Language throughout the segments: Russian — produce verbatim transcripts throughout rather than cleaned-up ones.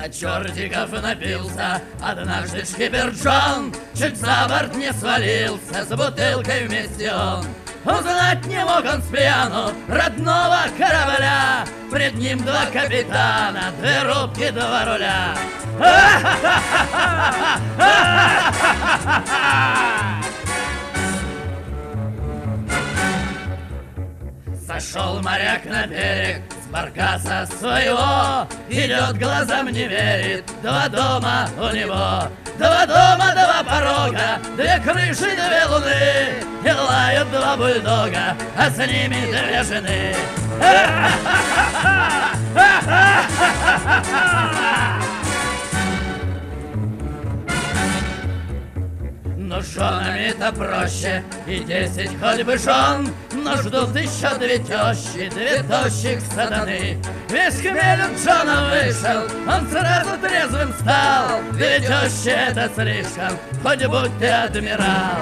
До чертиков напился однажды шкипер Джон, чуть за борт не свалился, с бутылкой вместе он. Узнать не мог он с пьяну родного корабля, пред ним два капитана, две рубки, два руля. Сошел моряк на берег с баркаса своего, идет, глазам не верит, два дома у него. Два дома, два порога, две крыши, две луны, и лают два бульдога, а с ними две жены. Но с женами-то проще, и десять хоть бы жен, но ждут еще две тещи, две тощих сатаны. Весь хмель от Джона вышел, он сразу трезвым стал. Две тещи — это слишком, хоть будь ты адмирал.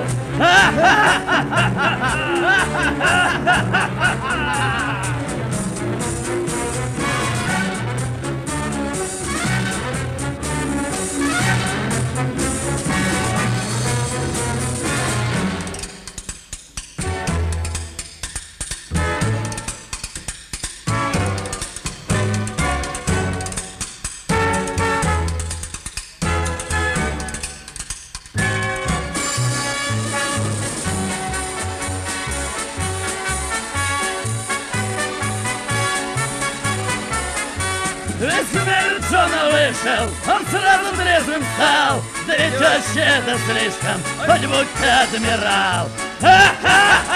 Весь хмель Джона вышел, он сразу трезвым стал. Две тещи — это слишком, хоть будь ты адмирал.